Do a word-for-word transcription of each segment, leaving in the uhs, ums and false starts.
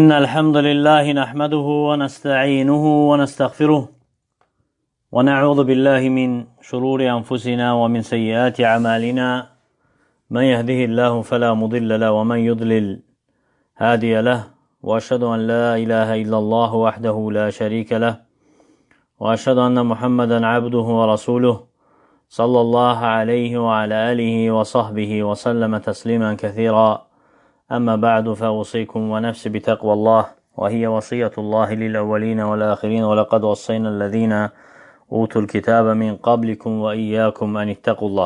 إن الحمد لله نحمده ونستعينه ونستغفره ونعوذ بالله من شرور أنفسنا ومن سيئات أعمالنا من يهده الله فلا مضل له ومن يضلل هادي له وأشهد أن لا إله إلا الله وحده لا شريك له وأشهد أن محمدا عبده ورسوله صلى الله عليه وعلى آله وصحبه وسلم تسليما كثيرا أما بعد فأوصيكم ونفسي بتقوى الله وهي وصية الله للأولين والآخرين ولقد وصينا الذين أوتوا الكتاب من قبلكم وإياكم أن اتقوا الله.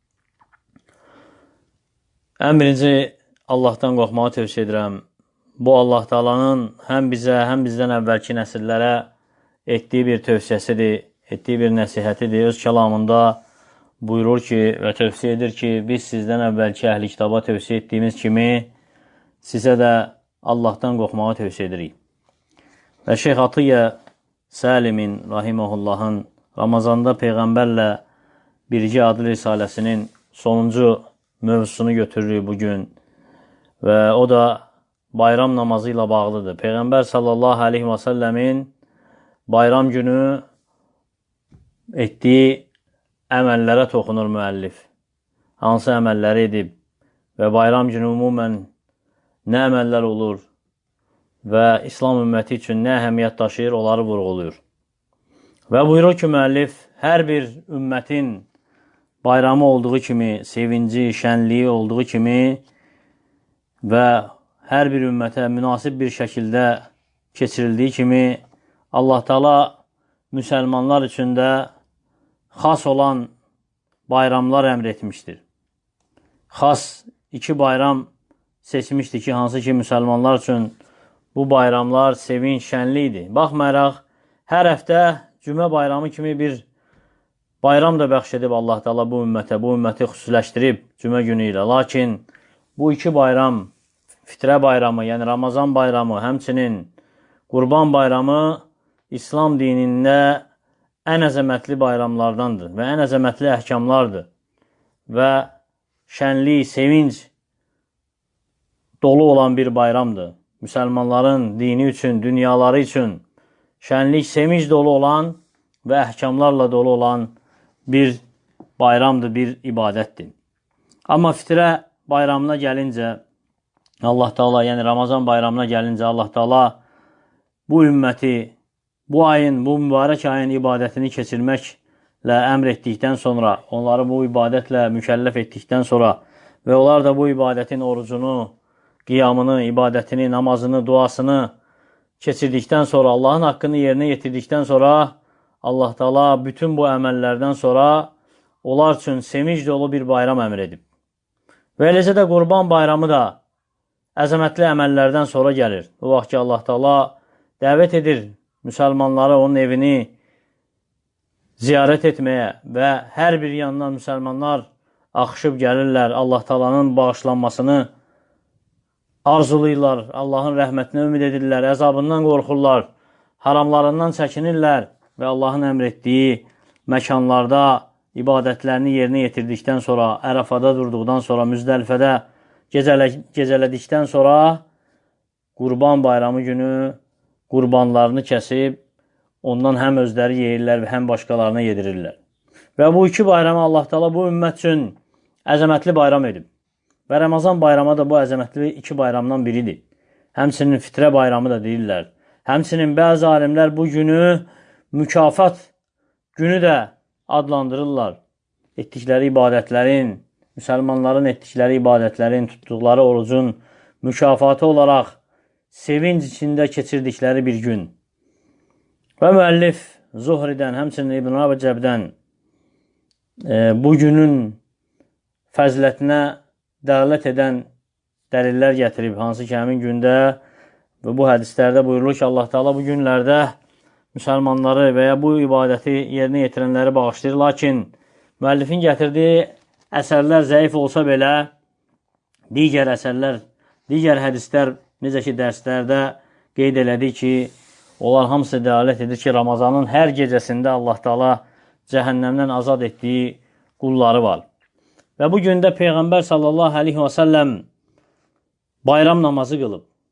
Ən birinci Allahdan qorxmağı tövsiyə edirəm. Bu Allah Taala'nın həm bizə, həm bizdən əvvəlki nəsillərə etdiyi bir tövsiyəsidir, etdiyi bir nəsihətidir. Öz kəlamında buyurur ki və tövsiyə edir ki, biz sizdən əvvəlki əhli kitaba tövsiyə etdiyimiz kimi sizə də Allahdan qorxmağı tövsiyə edirik. Və Şeyx Atiyyə Səlimin Rahiməhullahın Ramazanda Peyğəmbərlə Birgə adlı risaləsinin sonuncu mövzusunu götürürük bugün və o da bayram namazı ilə bağlıdır. Peyğəmbər sallallahu aleyhi və səlləmin bayram günü etdiyi əməllərə toxunur müəllif. Hansı əməlləri edib və bayram günü umumən nə əməllər olur və İslam ümməti üçün nə əhəmiyyət daşıyır, onları vurğuluyur. Və buyurur ki, müəllif, hər bir ümmətin bayramı olduğu kimi, sevinci, şənliyi olduğu kimi və hər bir ümmətə münasib bir şəkildə keçirildiyi kimi Allah Taala müsəlmanlar üçün də xas olan bayramlar əmr etmişdir. Xas iki bayram seçmişdir ki, hansı ki müsəlmanlar üçün bu bayramlar sevinç, şənlikdir. Baxmayaraq, hər həftə cümə bayramı kimi bir bayram da bəxş edib Allah Taala bu ümmətə, bu ümməti xüsusiləşdirib cümə günü ilə. Lakin bu iki bayram, fitrə bayramı, yəni Ramazan bayramı, həmçinin Qurban bayramı İslam dinində ən əzəmətli bayramlardandır və ən əzəmətli əhkamlardır və şənlik, sevinç dolu olan bir bayramdır. Müsəlmanların dini üçün, dünyaları üçün şənlik, sevinç dolu olan və əhkamlarla dolu olan bir bayramdır, bir ibadətdir. Amma fitrə bayramına gəlincə, Allah Taala, yəni Ramazan bayramına gəlincə, Allah Taala bu ümməti, bu ayın, bu mübarək ayın ibadətini keçirməklə əmr etdikdən sonra, onları bu ibadətlə mükəlləf etdikdən sonra və onlar da bu ibadətin orucunu, qiyamını, ibadətini, namazını, duasını keçirdikdən sonra, Allahın haqqını yerinə yetirdikdən sonra, Allah Taala bütün bu əməllərdən sonra onlar üçün sevinç dolu bir bayram əmr edib. Və eləcə də Qurban bayramı da əzəmətli əməllərdən sonra gəlir. Bu vaxt ki, Allah Taala dəvət edir müsəlmanları onun evini ziyarət etməyə və hər bir yandan müsəlmanlar axışıb gəlirlər, Allah Taalanın bağışlanmasını arzulayırlar, Allahın rəhmətinə ümid edirlər, əzabından qorxurlar, haramlarından çəkinirlər və Allahın əmr etdiyi məkanlarda ibadətlərini yerinə yetirdikdən sonra, Ərəfada durduqdan sonra, Müzdəlifədə gecələ, gecələdikdən sonra Qurban bayramı günü qurbanlarını kəsib, ondan həm özləri yeyirlər və həm başqalarına yedirirlər. Və bu iki bayramı Allah Taala bu ümmət üçün əzəmətli bayram edib. Və Ramazan bayramı da bu əzəmətli iki bayramdan biridir. Həmçinin fitrə bayramı da deyirlər. Həmçinin bəzi alimlər bu günü mükafat günü də adlandırırlar. Etdikləri ibadətlərin, müsəlmanların etdikləri ibadətlərin, tutduqları orucun mükafatı olaraq sevinç içində keçirdikləri bir gün. Və müəllif Zuhridən, həmçinin İbn Abcəbdən e, bu günün fəzilətinə dəlalət edən dəlillər gətirib, hansı ki, həmin gündə və bu hədislərdə buyurulur ki, Allah Taala bu günlərdə müsəlmanları və ya bu ibadəti yerinə yetirənləri bağışlayır. Lakin müəllifin gətirdiyi əsərlər zəif olsa belə, digər əsərlər, digər hədislər, necə ki, dərslərdə qeyd elədi ki, onlar hamısı dəlalət edir ki, Ramazanın hər gecəsində Allah Taala cəhənnəmdən azad etdiyi qulları var. Və bu gündə Peyğəmbər sallallahu aleyhi və səlləm bayram namazı qılıb.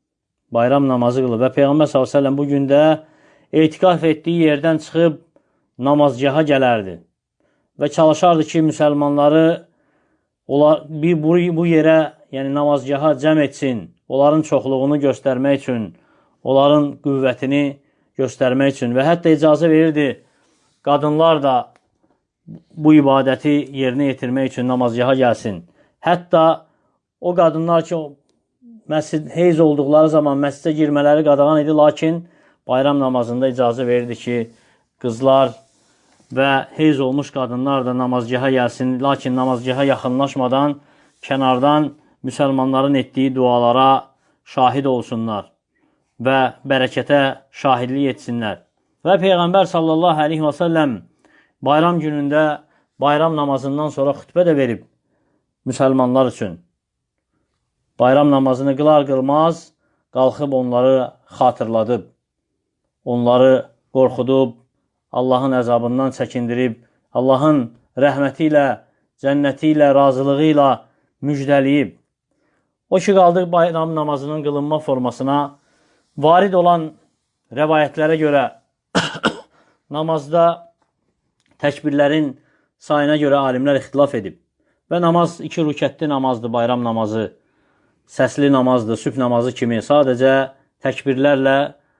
bayram namazı qılıb və Peyğəmbər sallallahu əleyhi və səlləm bu gündə etiqaf etdiyi yerdən çıxıb namazgaha gələrdi və çalışardı ki, müsəlmanları onlar, bir, bu, bu yerə, yəni namazgaha cəm etsin, onların çoxluğunu göstərmək üçün, onların qüvvətini göstərmək üçün və hətta icazə verirdi qadınlar da bu ibadəti yerinə yetirmək üçün namazgaha gəlsin. Hətta o qadınlar ki, məscid heyz olduqları zaman məscidə girmələri qadağan idi, lakin bayram namazında icazə verirdi ki, qızlar və heyz olmuş qadınlar da namazgaha gəlsin, lakin namazgaha yaxınlaşmadan kənardan müsəlmanların etdiyi dualara şahid olsunlar və bərəkətə şahidlik etsinlər. Və Peyğəmbər sallallahu əleyhi və səlləm bayram günündə bayram namazından sonra xütbə də verib müsəlmanlar üçün. Bayram namazını qılar qılmaz qalxıb onları xatırladıb, onları qorxudub, Allahın əzabından çəkindirib, Allahın rəhməti ilə, cənnəti ilə, razılığı ilə müjdəliyib. O ki, qaldı bayram namazının qılınma formasına, varid olan rəvayətlərə görə namazda təkbirlərin sayına görə alimlər ixtilaf edib. Və namaz iki rükətli namazdır, bayram namazı, səsli namazdır, sübh namazı kimi sadəcə təkbirlərlə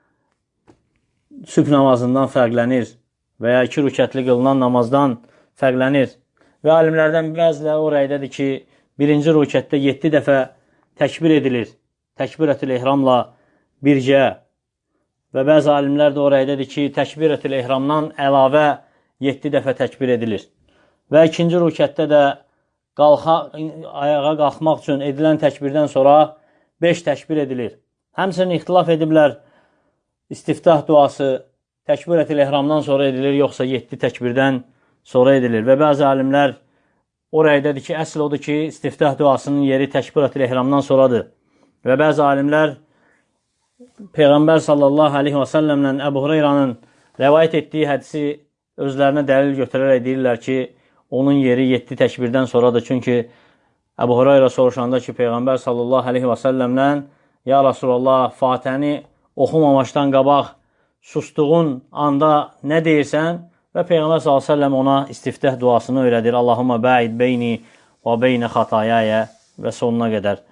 sübh namazından fərqlənir və ya iki rükətli qılınan namazdan fərqlənir. Və alimlərdən bəziləri o rəydədir ki, birinci rükətdə yeddi dəfə təkbir edilir, təkbirətül ehramla birgə. Və bəzi alimlər də o rəydədir ki, təkbirətül ehramdan əlavə yeddi dəfə təkbir edilir. Və ikinci rükətdə də qalxa, ayağa qalxmaq üçün edilən təkbirdən sonra beş təkbir edilir. Həmçinin ixtilaf ediblər, istiftah duası təkbirətül ehramdan sonra edilir, yoxsa yeddi təkbirdən sonra edilir. Və bəzi alimlər o rəydədir ki, əsl odur ki, istiftah duasının yeri təkbirətül ehramdan sonradır. Və bəzi alimlər Peyğəmbər sallallahu əleyhi və səlləmlə Əbu Hureyranın rəvayət etdiyi hədisi özlərinə dəlil götürərək deyirlər ki, onun yeri yeddi təkbirdən sonradır. Çünki Əbu Hureyra soruşanda ki, Peyğəmbər sallallahu əleyhi və səlləmlə ya Rasulallah, Fatihəni oxumamışdan qabaq sustuğun anda nə deyirsən? Və Peyğəmbər sallallahu əleyhi və səlləm ona istiftah duasını öyrədir. Allahumma bəid beyni və beynə xatayaya və sonuna qədər.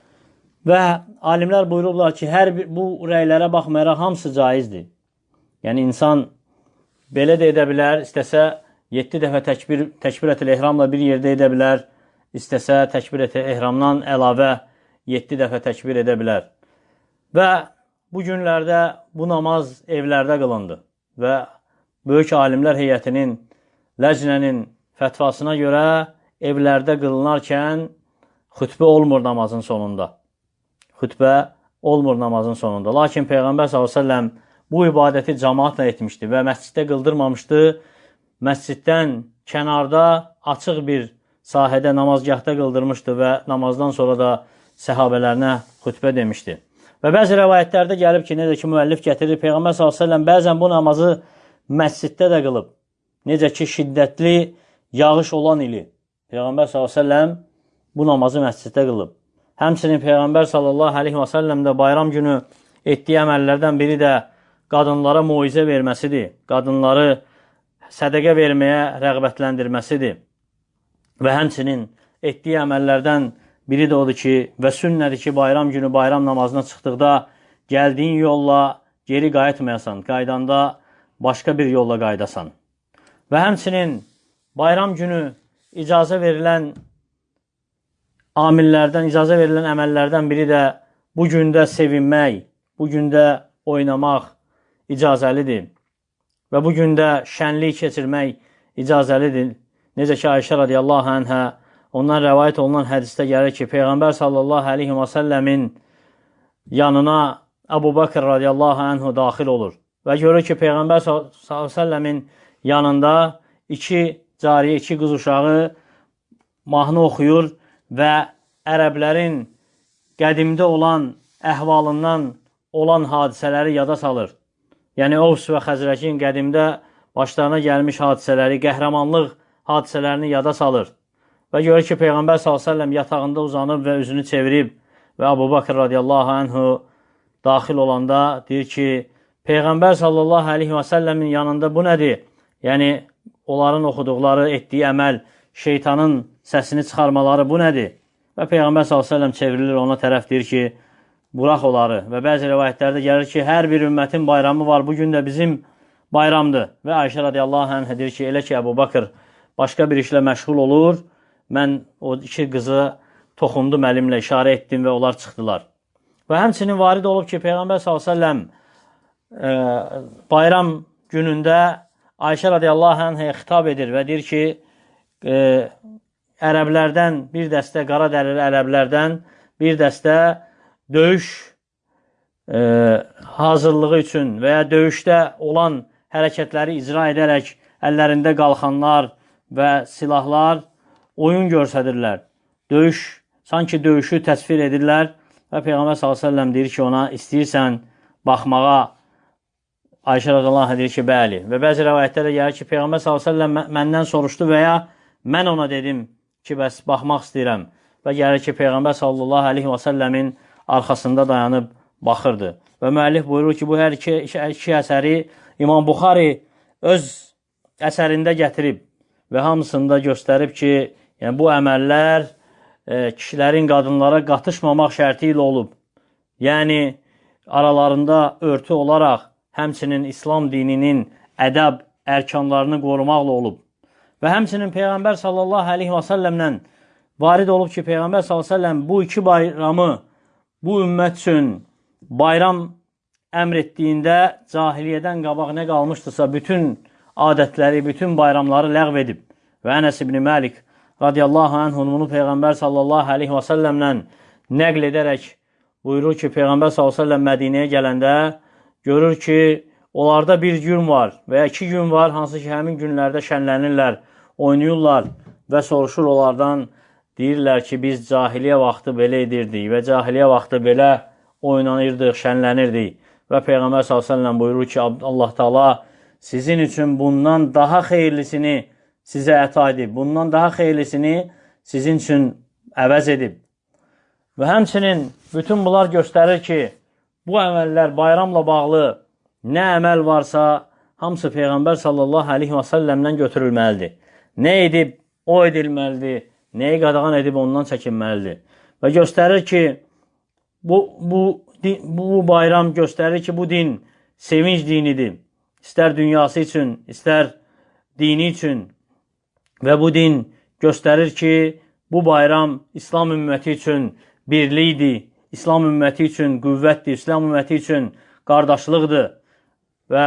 Və alimlər buyurublar ki, hər bir, bu rəylərə baxmayaraq hamısı caizdir. Yəni, insan belə də edə bilər, istəsə yeddi dəfə təkbir, təkbirətül ehramla bir yerdə edə bilər, istəsə təkbirətül ehramdan əlavə yeddi dəfə təkbir edə bilər. Və bu günlərdə bu namaz evlərdə qılındı və böyük alimlər heyətinin, ləcnənin fətvasına görə evlərdə qılınarkən xütbə olmur namazın sonunda. Xütbə olmur namazın sonunda. Lakin Peyğəmbər sallallahu əleyhi və səlləm bu ibadəti cəmaatla etmişdi və məsciddə qıldırmamışdı. Məsciddən kənarda açıq bir sahədə namazgahda qıldırmışdı və namazdan sonra da səhabələrinə xütbə demişdi. Və bəzi rəvayətlərdə gəlib ki, necə ki müəllif gətirir, Peyğəmbər sallallahu əleyhi və səlləm bəzən bu namazı məsciddə də qılıb. Necə ki şiddətli yağış olan ili Peyğəmbər sallallahu əleyhi və səlləm bu namazı məsciddə qılıb. Həmçinin Peyğəmbər sallallahu əleyhi və səlləm də bayram günü etdiyi əməllərdən biri də qadınlara moizə verməsidir. Qadınları sədəqə verməyə rəğbətləndirməsidir. Və həmçinin etdiyi əməllərdən biri də odur ki, və sünnədir ki, bayram günü bayram namazına çıxdıqda gəldiyin yolla geri qayıtmayasan, qaydanda başqa bir yolla qaydasan. Və həmçinin bayram günü icazə verilən amillərdən, icazə verilən əməllərdən biri də bu gündə sevinmək, bu gündə oynamaq icazəlidir və bu gündə şənlik keçirmək icazəlidir. Necə ki, Ayşə radiyallahu anhə ondan rəvayət olunan hədisdə gəlir ki, Peyğəmbər sallallahu əleyhi və səlləmin yanına Əbu Bakr radiyallahu anhu daxil olur və görür ki, Peyğəmbər sallallahu əleyhi və səlləmin yanında iki cariyə, iki qız uşağı mahnı oxuyur və ərəblərin qədimdə olan əhvalından olan hadisələri yada salır. Yəni, Ovs və Xəzrəcin qədimdə başlarına gəlmiş hadisələri, qəhrəmanlıq hadisələrini yada salır. Və görür ki, Peyğəmbər sallallahu əleyhi və səlləm yatağında uzanıb və üzünü çevirib və Əbu Bakr radiyallahu anhu daxil olanda deyir ki, Peyğəmbər sallallahu aleyhi və səlləmin yanında bu nədir? Yəni, onların oxuduqları, etdiyi əməl, şeytanın səsini çıxarmaları bu nədir? Və Peyğəmbər sallallahu aleyhi və səlləm çevrilir ona tərəf deyir ki, burax onları. Və bəzi rivayətlərdə gəlir ki, hər bir ümmətin bayramı var, bugün də bizim bayramdır. Və Ayşə radiyallahu anh deyir ki, elə ki, Əbu Bakır başqa bir işlə məşğul olur, mən o iki qızı toxundum əlimlə, işarə etdim və onlar çıxdılar. Və həmçinin varid olub ki, Peyğəmbər sallallahu aleyhi və səlləm e, bayram günündə Ayşə radiyallahu anhaya xitab edir və deyir ki, e, ərəblərdən bir dəstə, qara dərili ərəblərdən bir dəstə döyüş e, hazırlığı üçün və ya döyüşdə olan hərəkətləri icra edərək əllərində qalxanlar və silahlar oyun göstərirlər. Döyüş, sanki döyüşü təsvir edirlər və Peyğəmbər sallallahu əleyhi və səlləm deyir ki, ona istəyirsən baxmağa? Ayşə radiyallahu anh deyir ki, bəli. Və bəzi rəvayətlərdə gəlir ki, Peyğəmbər sallallahu əleyhi və səlləm məndən soruşdu və ya mən ona dedim ki, bəs baxmaq istəyirəm. Və gəlir ki, Peyğəmbər sallallahu əleyhi və səlləmin arxasında dayanıb baxırdı. Və müəllif buyurur ki, bu hər iki, iki əsəri İmam Buxari öz əsərində gətirib və hamısında göstərib ki, yəni bu əməllər e, kişilərin qadınlara qatışmamaq şərti ilə olub. Yəni, aralarında örtü olaraq həmçinin İslam dininin ədəb ərkanlarını qorumaqla olub. Və həmçinin Peyğəmbər sallallahu aleyhi və səlləmlə varid olub ki, Peyğəmbər sallallahu aleyhi və səlləm bu iki bayramı bu ümmət üçün bayram əmr etdiyində cahiliyyədən qabaq nə qalmışdırsa, bütün adətləri, bütün bayramları ləğv edib. Və Ənəs ibn Məlik radiyallahu anh bunu Peyğəmbər sallallahu aleyhi və səlləmlə nəql edərək buyurur ki, Peyğəmbər sallallahu aleyhi və səlləm Mədinəyə gələndə görür ki, onlarda bir gün var və ya iki gün var, hansı ki, həmin günlərdə şənlənirlər, oynayırlar və soruşur onlardan, deyirlər ki, biz cahiliyə vaxtı belə edirdik və cahiliyə vaxtı belə oynanırdıq, şənlənirdik. Və Peyğəmbər sallallahu əleyhi və səlləm buyurur ki, Allah Taala sizin üçün bundan daha xeyirlisini sizə əta edib, bundan daha xeyirlisini sizin üçün əvəz edib. Və həmçinin bütün bunlar göstərir ki, bu əməllər bayramla bağlı nə əməl varsa, hamısı Peyğəmbər sallallahu aleyhi və səlləmdən götürülməlidir. Nə edib, o edilməlidir. Nəyi qadağan edib, ondan çəkinməlidir. Və göstərir ki, bu, bu, bu bayram göstərir ki, bu din sevinç dinidir. İstər dünyası üçün, istər dini üçün. Və bu din göstərir ki, bu bayram İslam ümməti üçün birlikdir. İslam ümməti üçün qüvvətdir, İslam ümməti üçün qardaşlıqdır. Və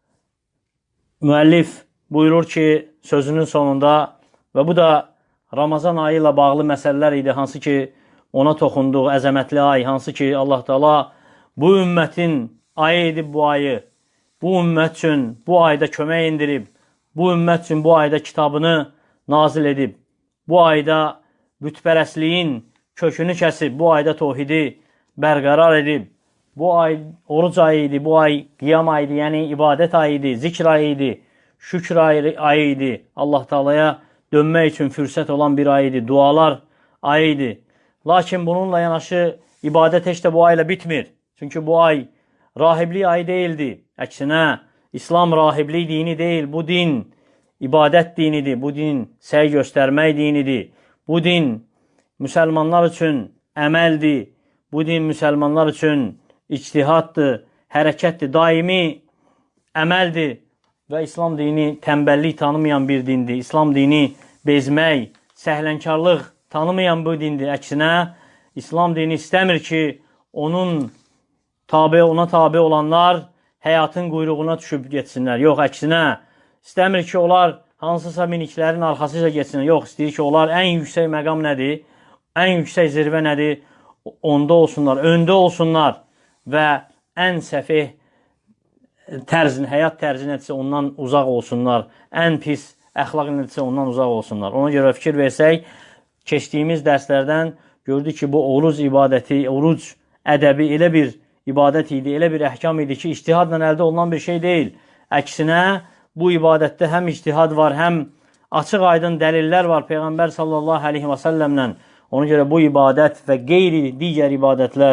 müəllif buyurur ki, sözünün sonunda, və bu da Ramazan ayı ilə bağlı məsələlər idi, hansı ki, ona toxunduğu əzəmətli ay, hansı ki, Allah Taala bu ümmətin ayı edib bu ayı, bu ümmət üçün bu ayda kömək indirib, bu ümmət üçün bu ayda kitabını nazil edib, bu ayda bütpərəstliyin kökünü kəsib, bu ayda tövhidi bərqərar edib, bu ay oruc ayı idi, bu ay qiyam ayı idi, yəni ibadət ayı idi, zikr ayı idi, şükür ayı idi, Allah Taalaya dönmək üçün fürsət olan bir ay idi, dualar ayı idi. Lakin bununla yanaşı ibadət heç də bu ayla bitmir. Çünki bu ay rahiblik ayı deyildi. Əksinə, İslam rahiblik dini deyil, bu din ibadət dinidir, bu din səy göstərmək dinidir, bu din müsəlmanlar üçün əməldir, bu din müsəlmanlar üçün ictihaddır, hərəkətdir, daimi əməldir və İslam dini tənbəllik tanımayan bir dindir. İslam dini bezmək, səhlənkarlıq tanımayan bu dindir. Əksinə, İslam dini istəmir ki, onun tabi, ona tabi olanlar həyatın quyruğuna düşüb getsinlər. Yox, əksinə, istəmir ki, onlar hansısa miniklərin arxasıca getsinlər. Yox, istəyir ki, onlar ən yüksək məqam nədir? Ən yüksək zirvə nədir? Onda olsunlar, öndə olsunlar və ən səfih tərzin, həyat tərzi nədirsə ondan uzaq olsunlar. Ən pis əxlaq nədirsə ondan uzaq olsunlar. Ona görə fikir versək, keçdiyimiz dərslərdən gördük ki, bu oruc ibadəti, oruc ədəbi elə bir ibadət idi, elə bir əhkam idi ki, ictihadla əldə olunan bir şey deyil. Əksinə, bu ibadətdə həm ictihad var, həm açıq aydın dəlillər var Peyğəmbər sallallahu aleyhi və səlləmlə. Ona görə bu ibadət və qeyri digər ibadətlər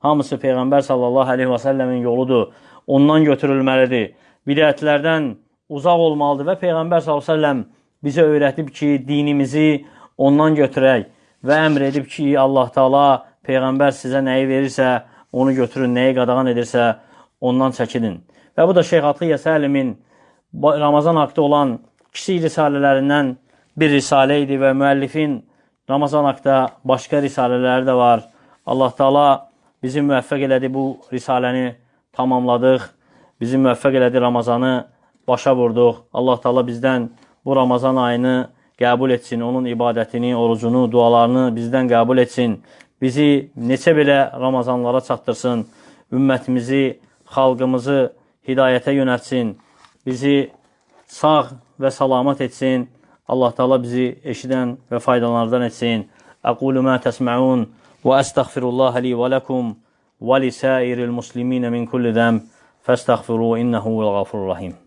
hamısı Peyğəmbər sallallahu aleyhi və səlləmin yoludur. Ondan götürülməlidir. Bidətlərdən uzaq olmalıdır və Peyğəmbər sallallahu aleyhi və səlləm bizə öyrətib ki, dinimizi ondan götürək və əmr edib ki, Allah Taala Peyğəmbər sizə nəyi verirsə, onu götürün, nəyi qadağan edirsə, ondan çəkilin. Və bu da Şeyx Atiyə Səlimin Ramazan haqqında olan kiçik risalələrindən bir risalə idi və müəllifin Ramazan haqqında başqa risalələri də var. Allah Taala bizi müvəffəq elədi, bu risaləni tamamladıq. Bizi müvəffəq elədi, Ramazanı başa vurduq. Allah Taala bizdən bu Ramazan ayını qəbul etsin, onun ibadətini, orucunu, dualarını bizdən qəbul etsin. Bizi neçə belə Ramazanlara çatdırsın, ümmətimizi, xalqımızı hidayətə yönətsin, bizi sağ və salamat etsin. Allah Taala bizi eşidən və faydalanlardan etsin. Aqulu ma təsməun və əstəğfirullah li və ləkum və lisəiril muslimin min kulli zəm fəstəğfiru innəhu vəl-ğafurur rahim.